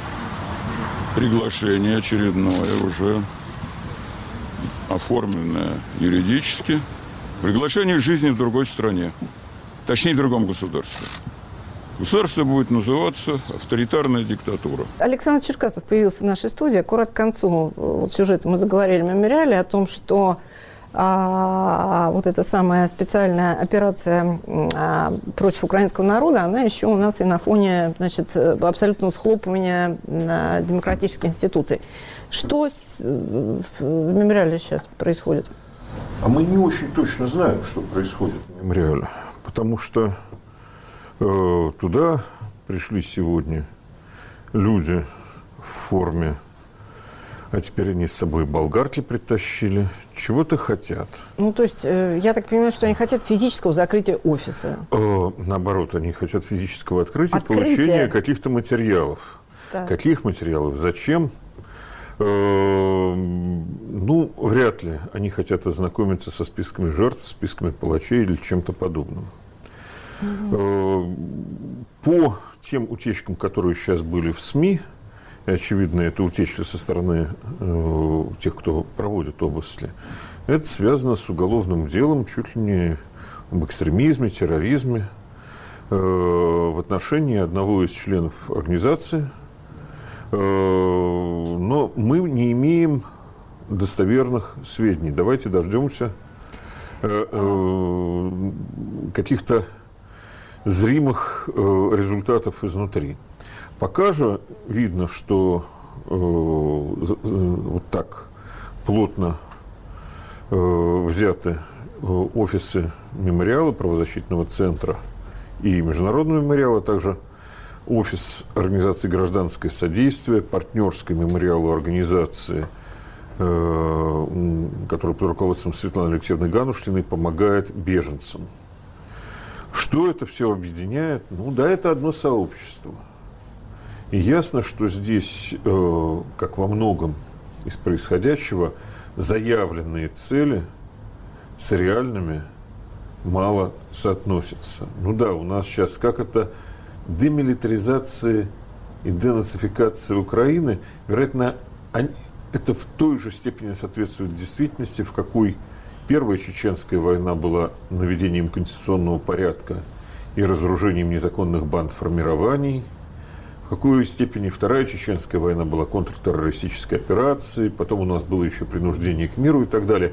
приглашение очередное, уже оформленное юридически. Приглашение к жизни в другой стране, точнее, в другом государстве. Государство будет называться авторитарная диктатура. Александр Черкасов появился в нашей студии. Аккурат к концу вот сюжета мы заговорили в «Мемориале» о том, что а, вот эта самая специальная операция а, против украинского народа, она еще у нас и на фоне, значит, абсолютного схлопывания а, демократических институций. Что с, в «Мемориале» сейчас происходит? А мы не очень точно знаем, что происходит в «Мемориале», потому что э, туда пришли сегодня люди в форме, а теперь они с собой болгарки притащили, чего-то хотят. Ну, то есть, э, я так понимаю, что они хотят физического закрытия офиса. Э, наоборот, они хотят физического открытия, Открытие. получения каких-то материалов. Так. Каких материалов? Зачем? Ну, вряд ли они хотят ознакомиться со списками жертв, списками палачей или чем-то подобным. Угу. По тем утечкам, которые сейчас были в СМИ, и, очевидно, это утечки со стороны э, тех, кто проводит обыски, это связано с уголовным делом чуть ли не об экстремизме, терроризме э, в отношении одного из членов организации. Но мы не имеем достоверных сведений. Давайте дождемся каких-то зримых результатов изнутри. Пока же видно, что вот так плотно взяты офисы мемориала, правозащитного центра и международного мемориала, а также офис организации «Гражданское содействие», партнерской мемориалу организации, которая под руководством Светланы Алексеевны Ганушлиной помогает беженцам. Что это все объединяет? Ну да, это одно сообщество. И ясно, что здесь, как во многом из происходящего, заявленные цели с реальными мало соотносятся. Ну да, у нас сейчас как это демилитаризация и денацификация Украины, вероятно, они, это в той же степени соответствует действительности, в какой Первая Чеченская война была наведением конституционного порядка и разоружением незаконных бандформирований, в какой степени Вторая Чеченская война была контртеррористической операцией, потом у нас было еще принуждение к миру и так далее.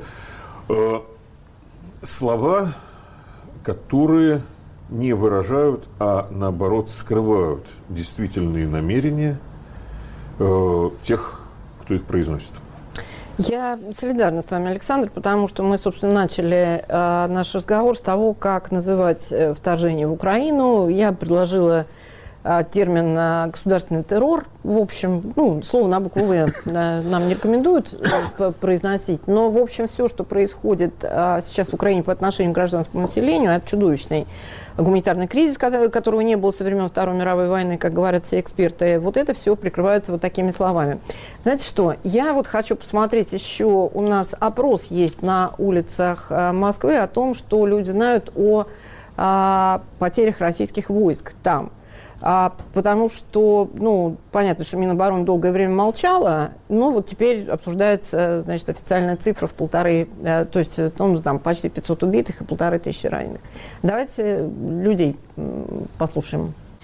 Слова, которые не выражают, а наоборот скрывают действительные намерения э, тех, кто их произносит. Я солидарна с вами, Александр, потому что мы, собственно, начали э, наш разговор с того, как называть э, вторжение в Украину. Я предложила э, термин э, «государственный террор». В общем, ну, слово на букву «В» э, нам не рекомендуют э, произносить, но, в общем, все, что происходит э, сейчас в Украине по отношению к гражданскому населению, это чудовищный гуманитарный кризис, которого не было со времен Второй мировой войны, как говорят все эксперты, вот это все прикрывается вот такими словами. Знаете что, я вот хочу посмотреть еще, у нас опрос есть на улицах Москвы о том, что люди знают о, о потерях российских войск там. А, потому что, ну, понятно, что Минобороны долгое время молчала, но вот теперь обсуждается, значит, официальная цифра в полторы, э, то есть, ну, там, почти пятьсот убитых и полторы тысячи раненых. Давайте людей послушаем.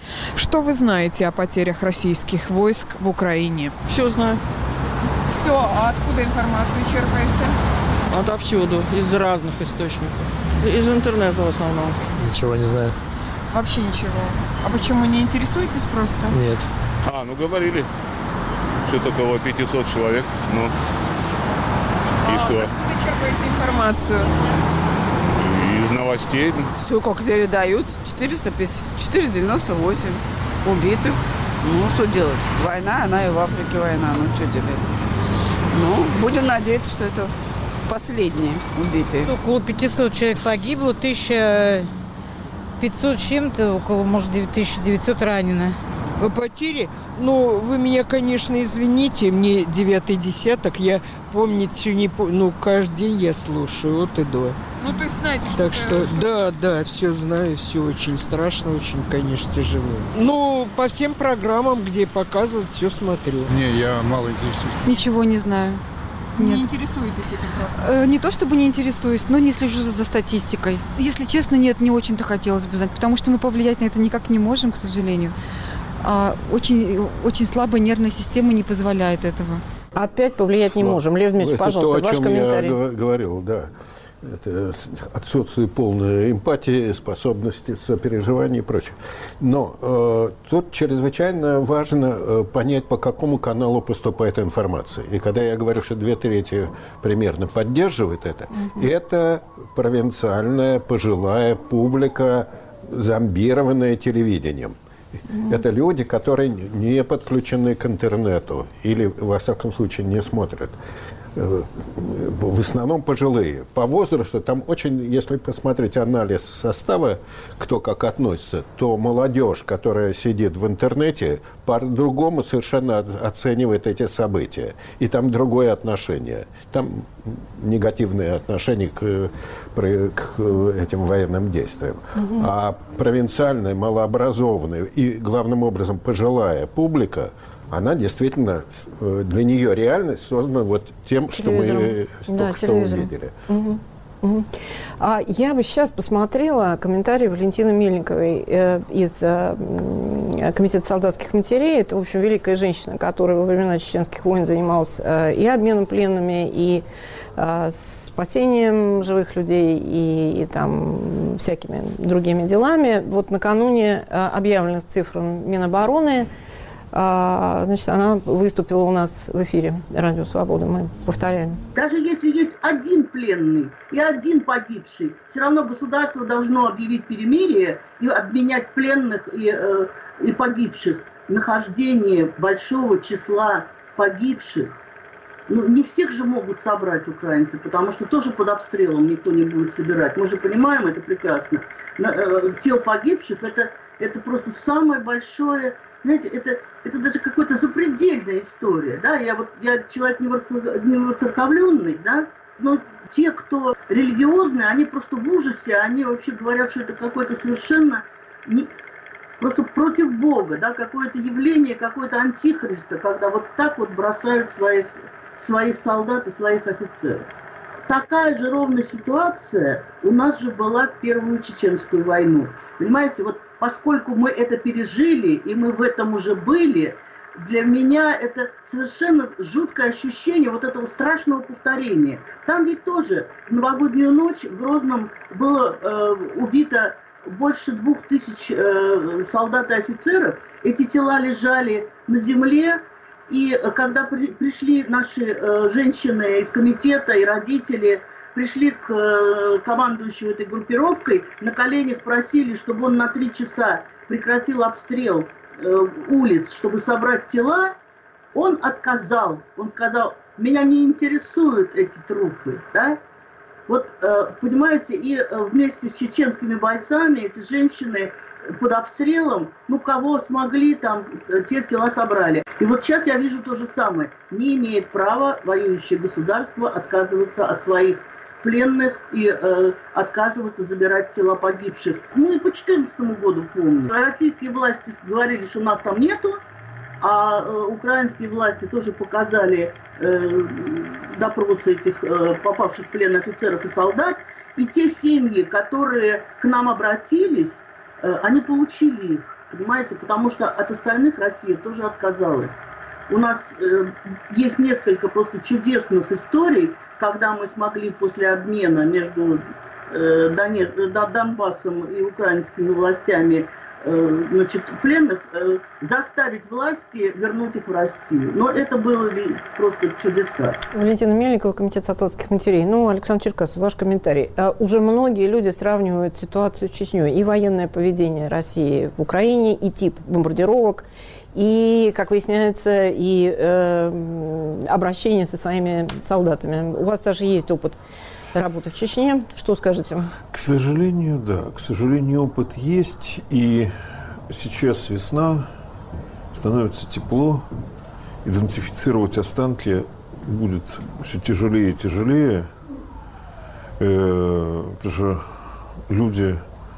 Что вы знаете о потерях российских войск в Украине? Все знаю. Все, а откуда информацию черпаете? Отовсюду, из разных источников. Из интернета в основном. Ничего не знаю. Вообще ничего. А почему, не интересуетесь просто? Нет. А, ну говорили, что около пятисот человек. Ну, и а что? Откуда черпаете информацию? Из новостей. Все как передают. четыреста девяносто восемь убитых. Ну, что делать? Война, она и в Африке война. Ну, что теперь? Ну, будем надеяться, что это последние убитые. Около пятисот человек погибло, тысяча пятьсот чем-то, около, может, тысяча девятьсот ранено. Вы потери? Ну, вы меня, конечно, извините, мне девятый десяток, я помнить все не помню, ну, каждый день я слушаю от и до. Ну, то есть знаете, что... Так что, что, да, да, все знаю, все очень страшно, очень, конечно, тяжело. Ну, по всем программам, где показывают, все смотрю. Не, я мало интересуюсь. Ничего не знаю. Не Нет. интересуетесь этим просто? Э, не то чтобы не интересуюсь, но не слежу за, за статистикой. Если честно, нет, не очень-то хотелось бы знать, потому что мы повлиять на это никак не можем, к сожалению. А очень, очень слабая нервная система не позволяет этого. Опять повлиять не можем. Лев Дмитриевич, пожалуйста, это то, ваш о чем комментарий. Я говорил, да. Это отсутствие полной эмпатии, способности сопереживания и прочее. Но э, тут чрезвычайно важно э, понять, по какому каналу поступает информация. И когда я говорю, что две трети примерно поддерживает это, угу. это провинциальная, пожилая публика, зомбированная телевидением. Mm-hmm. Это люди, которые не подключены к интернету или, во всяком случае, не смотрят. В основном пожилые. По возрасту там очень, если посмотреть анализ состава, кто как относится, то молодежь, которая сидит в интернете, по-другому совершенно оценивает эти события. И там другое отношение. Там негативное отношение к, к этим военным действиям. Угу. А провинциальная, малообразованная и, главным образом, пожилая публика, она действительно, для нее реальность создана вот тем, что мы да, только что увидели. Угу. Угу. А я бы сейчас посмотрела комментарий Валентины Мельниковой э, из э, Комитета солдатских матерей. Это, в общем, великая женщина, которая во времена чеченских войн занималась э, и обменом пленными, и э, спасением живых людей, и, и там всякими другими делами. Вот накануне э, объявленных цифр Минобороны, значит, она выступила у нас в эфире Радио Свобода. Мы повторяем. Даже если есть один пленный и один погибший, все равно государство должно объявить перемирие и обменять пленных и, э, и погибших. Нахождение большого числа погибших. Ну, не всех же могут собрать украинцы, потому что тоже под обстрелом никто не будет собирать. Мы же понимаем это прекрасно. Тел погибших это, это просто самое большое. Знаете, это, это даже какая-то запредельная история, да, я вот, я человек не воцерковленный, да, но те, кто религиозные, они просто в ужасе, они вообще говорят, что это какое-то совершенно, не, просто против Бога, да, какое-то явление, какое-то антихриста, когда вот так вот бросают своих, своих солдат и своих офицеров. Такая же ровная ситуация у нас же была в Первую Чеченскую войну. Понимаете, вот поскольку мы это пережили, и мы в этом уже были, для меня это совершенно жуткое ощущение вот этого страшного повторения. Там ведь тоже в новогоднюю ночь в Грозном было э, убито больше двух тысяч э, солдат и офицеров. Эти тела лежали на земле. И когда при, пришли наши э, женщины из комитета и родители, пришли к э, командующему этой группировкой, на коленях просили, чтобы он на три часа прекратил обстрел э, улиц, чтобы собрать тела, он отказал. Он сказал, меня не интересуют эти трупы. Да? Вот, э, понимаете, и э, вместе с чеченскими бойцами эти женщины под обстрелом, ну, кого смогли, там, те тела собрали. И вот сейчас я вижу то же самое. Не имеет права воюющее государство отказываться от своих пленных и э, отказываться забирать тела погибших. Ну, и по четырнадцатому году помню. Российские власти говорили, что нас там нету, а э, украинские власти тоже показали э, допросы этих э, попавших в плен офицеров и солдат. И те семьи, которые к нам обратились, они получили их. Понимаете? Потому что от остальных Россия тоже отказалась. У нас э, есть несколько просто чудесных историй, когда мы смогли после обмена между э, Донец, Донбассом и украинскими властями э, значит, пленных э, заставить власти вернуть их в Россию. Но это было просто чудеса. Валентина Мельникова, Комитет сатловских матерей. Ну, Александр Черкасов, ваш комментарий. Уже многие люди сравнивают ситуацию с Чечней и военное поведение России в Украине, и тип бомбардировок, и, как выясняется, и э, обращение со своими солдатами. У вас даже есть опыт работы в Чечне. Что скажете? К сожалению, да. К сожалению, опыт есть. И сейчас весна, становится тепло. Идентифицировать останки будет все тяжелее и тяжелее. Э, это же люди,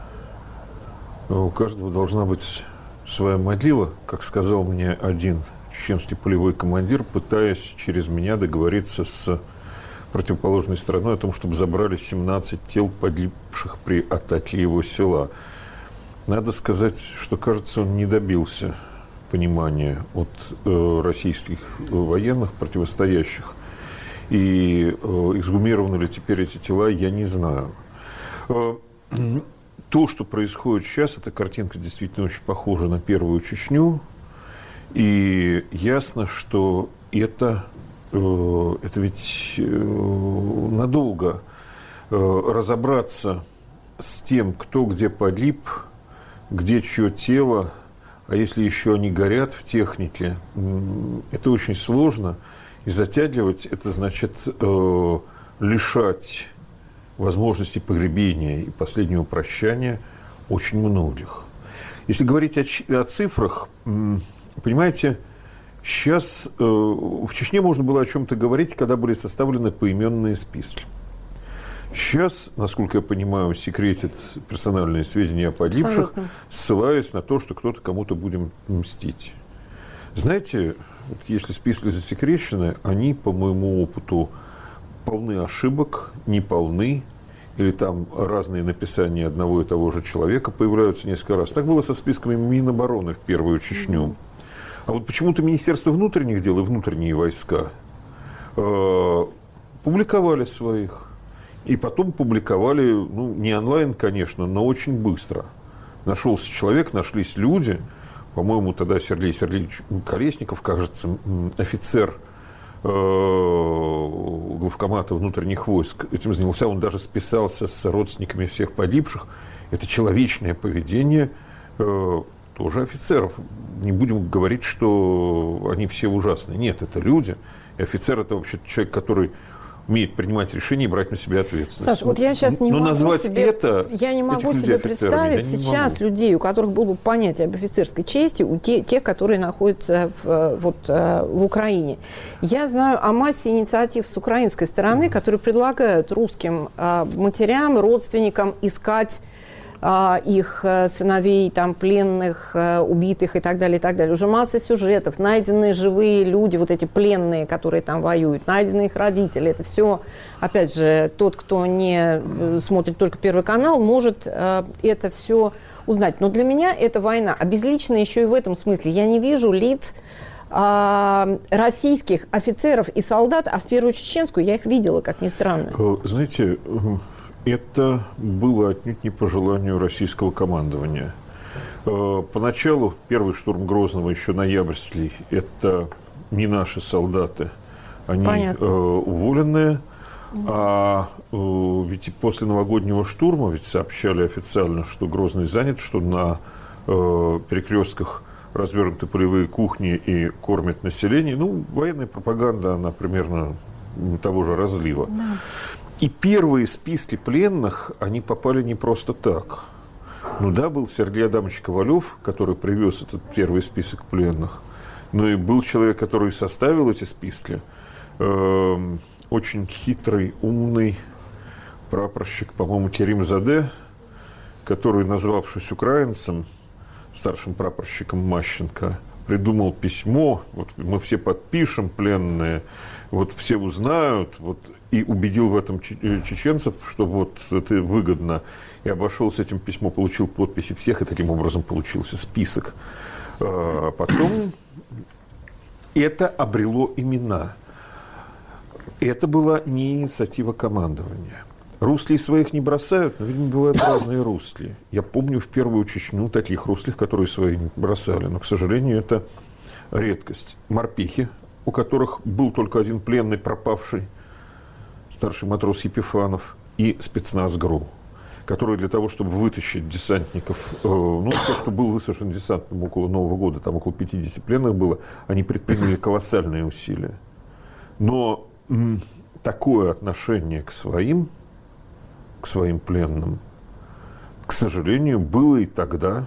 у каждого должна быть своя могила, как сказал мне один чеченский полевой командир, пытаясь через меня договориться с противоположной стороной о том, чтобы забрали семнадцать тел погибших при атаке его села. Надо сказать, что, кажется, он не добился понимания от э, российских военных, противостоящих. И э, эксгумированы ли теперь эти тела, я не знаю. Э, То, что происходит сейчас, эта картинка действительно очень похожа на первую Чечню. И ясно, что это, э, это ведь э, надолго э, разобраться с тем, кто где погиб, где чье тело, а если еще они горят в технике, это очень сложно. И затягивать, это значит э, лишать возможности погребения и последнего прощания очень многих. Если говорить о, о цифрах, понимаете, сейчас э, в Чечне можно было о чем-то говорить, когда были составлены поименные списки. Сейчас, насколько я понимаю, секретят персональные сведения о погибших, абсолютно, ссылаясь на то, что кто-то кому-то будет мстить. Знаете, вот если списки засекречены, они, по моему опыту, полны ошибок, не полны, или там разные написания одного и того же человека появляются несколько раз. Так было со списками Минобороны в первую Чечню. Mm-hmm. А вот почему-то Министерство внутренних дел и внутренние войска э, публиковали своих. И потом публиковали, ну, не онлайн, конечно, но очень быстро. Нашелся человек, нашлись люди. По-моему, тогда Сергей Сергеевич Колесников, кажется, офицер главкомата внутренних войск этим занялся, он даже списался с родственниками всех погибших. Это человечное поведение э, тоже офицеров. Не будем говорить, что они все ужасные. Нет, это люди. И офицер – это вообще человек, который умеет принимать решения и брать на себя ответственность. Саша, вот я сейчас не Но могу назвать себе, это, я не могу себе представить сейчас могу. людей, у которых было бы понятие об офицерской чести, у те, тех, которые находятся в, вот, в Украине. Я знаю о массе инициатив с украинской стороны, которые предлагают русским матерям, родственникам искать их сыновей, там, пленных, убитых и так далее, и так далее. Уже масса сюжетов, найденные живые люди, вот эти пленные, которые там воюют, найденные их родители. Это все, опять же, тот, кто не смотрит только Первый канал, может это все узнать. Но для меня эта война обезличена еще и в этом смысле. Я не вижу лиц российских офицеров и солдат, а в первую чеченскую я их видела, как ни странно. Знаете, это было отнюдь не по желанию российского командования. Поначалу первый штурм Грозного, еще ноябрьский, это не наши солдаты, они Понятно. уволенные. А ведь после новогоднего штурма ведь сообщали официально, что Грозный занят, что на перекрестках развернуты полевые кухни и кормят население. Ну, военная пропаганда, она примерно того же разлива. Да. И первые списки пленных, они попали не просто так. Ну да, был Сергей Адамович Ковалев, который привез этот первый список пленных. Но и был человек, который составил эти списки. Э, очень хитрый, умный прапорщик, по-моему, Керим Заде, который, назвавшись украинцем, старшим прапорщиком Мащенко, придумал письмо, вот мы все подпишем, пленные, вот все узнают, вот. и убедил в этом чеченцев, что вот это выгодно. И обошел с этим письмо, получил подписи всех, и таким образом получился список. Потом это обрело имена. Это была не инициатива командования. Руслей своих не бросают, но, видимо, бывают разные русли. Я помню в первую Чечню таких руслих, которые свои не бросали, но, к сожалению, это редкость. Морпехи, у которых был только один пленный, пропавший, старший матрос Епифанов, и спецназ ГРУ, которые для того, чтобы вытащить десантников, э, ну, тех, кто был высажен десантом около Нового года, там около пятидесяти пленных было, они предприняли колоссальные усилия. Но м, такое отношение к своим, к своим пленным, к сожалению, было и тогда,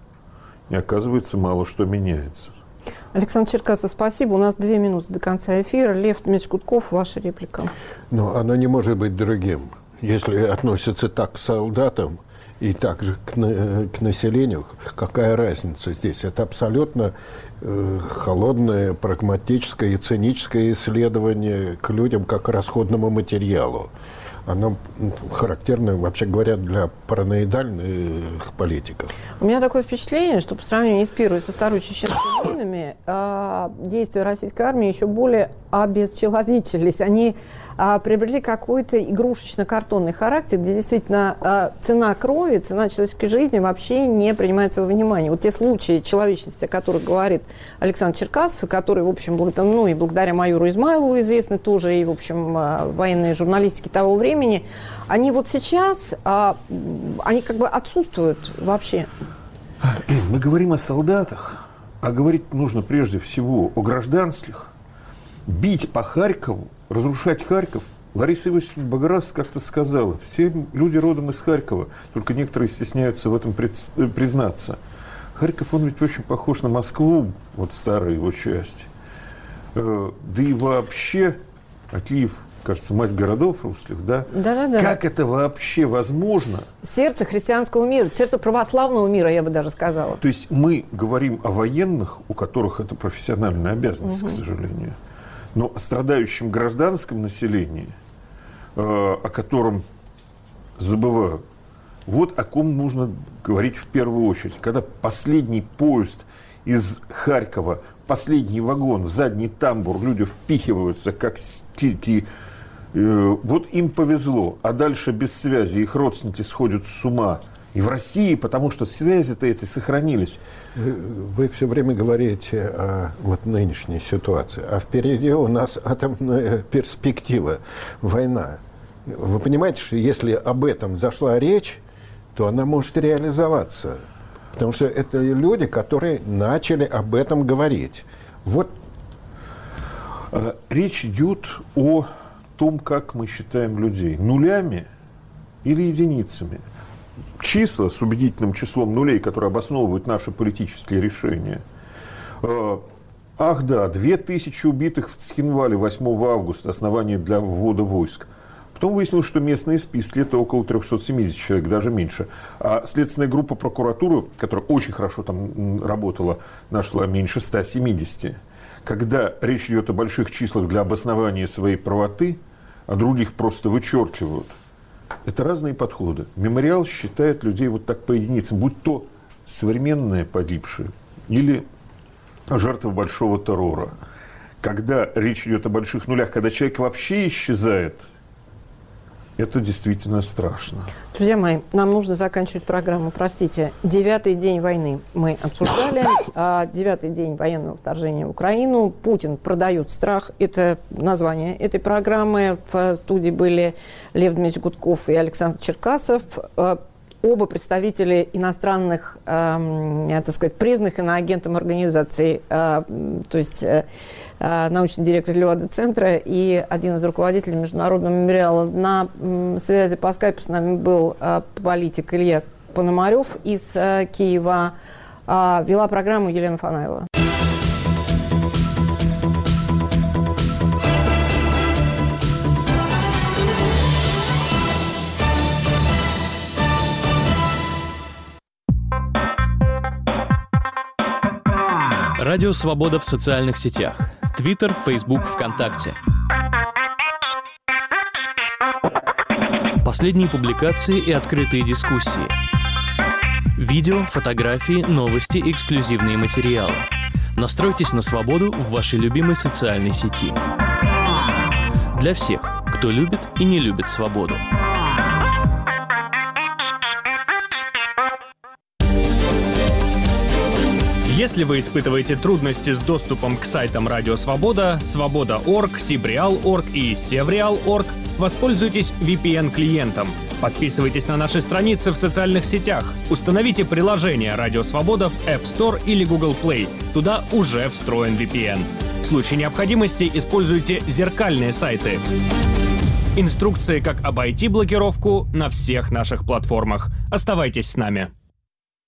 и оказывается, мало что меняется. Александр Черкасов, спасибо. У нас две минуты до конца эфира. Лев Дмитриевич Гудков, ваша реплика. Но оно не может быть другим. Если относятся так к солдатам и так же к, к населению, какая разница здесь? Это абсолютно э, холодное, прагматическое и циническое исследование к людям как к расходному материалу. Оно характерно, вообще говоря, для параноидальных политиков. У меня такое впечатление, что по сравнению с Первой и со Второй чеченскими войнами э, действия российской армии еще более обесчеловечились. Они э, приобрели какой-то игрушечно-картонный характер, где действительно э, цена крови, цена человеческой жизни вообще не принимается во внимание. Вот те случаи человечности, о которых говорит Александр Черкасов, и которые, в общем, благ... ну, и благодаря майору Измайлову известны тоже, и, в общем, э, военной журналистики того времени, они вот сейчас, а, они как бы отсутствуют вообще. Лен, мы говорим о солдатах, а говорить нужно прежде всего о гражданских. Бить по Харькову, разрушать Харьков. Лариса Иосифовна Богораз как-то сказала, все люди родом из Харькова, только некоторые стесняются в этом признаться. Харьков, он ведь очень похож на Москву, вот старая его часть. Да и вообще, Атлиев, кажется, мать городов русских, да? Да-да-да. Как это вообще возможно? Сердце христианского мира, сердце православного мира, я бы даже сказала. То есть мы говорим о военных, у которых это профессиональная обязанность, угу. к сожалению. Но о страдающем гражданском населении, э, о котором забывают, вот о ком нужно говорить в первую очередь. Когда последний поезд из Харькова, последний вагон в задний тамбур, люди впихиваются, как стильки. Вот им повезло, а дальше без связи их родственники сходят с ума. И в России, потому что связи-то эти сохранились. Вы, вы все время говорите о вот нынешней ситуации, а впереди у нас атомная перспектива, война. Вы понимаете, что если об этом зашла речь, то она может реализоваться. Потому что это люди, которые начали об этом говорить. Вот. Речь идет о том, как мы считаем людей. Нулями или единицами. Числа с убедительным числом нулей, которые обосновывают наши политические решения. Ах да, две тысячи убитых в Цхинвале восьмого августа, основание для ввода войск. Потом выяснилось, что местные списки это около трехсот семидесяти человек, даже меньше. А следственная группа прокуратуры, которая очень хорошо там работала, нашла меньше ста семидесяти. Когда речь идет о больших числах для обоснования своей правоты, а других просто вычеркивают, это разные подходы. Мемориал считает людей вот так по единицам, будь то современные погибшие или жертвы большого террора. Когда речь идет о больших нулях, когда человек вообще исчезает, это действительно страшно. Друзья мои, нам нужно заканчивать программу. Простите, девятый день войны мы обсуждали. Девятый день военного вторжения в Украину. Путин продает страх. Это название этой программы. В студии были Лев Дмитриевич Гудков и Александр Черкасов. Оба представители иностранных, э, так сказать, признанных иноагентом организаций, э, то есть э, научный директор Левада-центра и один из руководителей Международного мемориала. На э, связи по скайпу с нами был э, политик Илья Пономарев из э, Киева. Э, вела программу Елена Фанайлова. Радио «Свобода» в социальных сетях. Твиттер, Фейсбук, ВКонтакте. Последние публикации и открытые дискуссии. Видео, фотографии, новости, эксклюзивные материалы. Настройтесь на свободу в вашей любимой социальной сети. Для всех, кто любит и не любит свободу. Если вы испытываете трудности с доступом к сайтам Радио Свобода, Свобода точка орг, Сибреал точка орг и Севреал точка орг, воспользуйтесь ви пи эн-клиентом. Подписывайтесь на наши страницы в социальных сетях. Установите приложение Радио Свобода в App Store или Google Play. Туда уже встроен ви пи эн. В случае необходимости используйте зеркальные сайты. Инструкции, как обойти блокировку, на всех наших платформах. Оставайтесь с нами.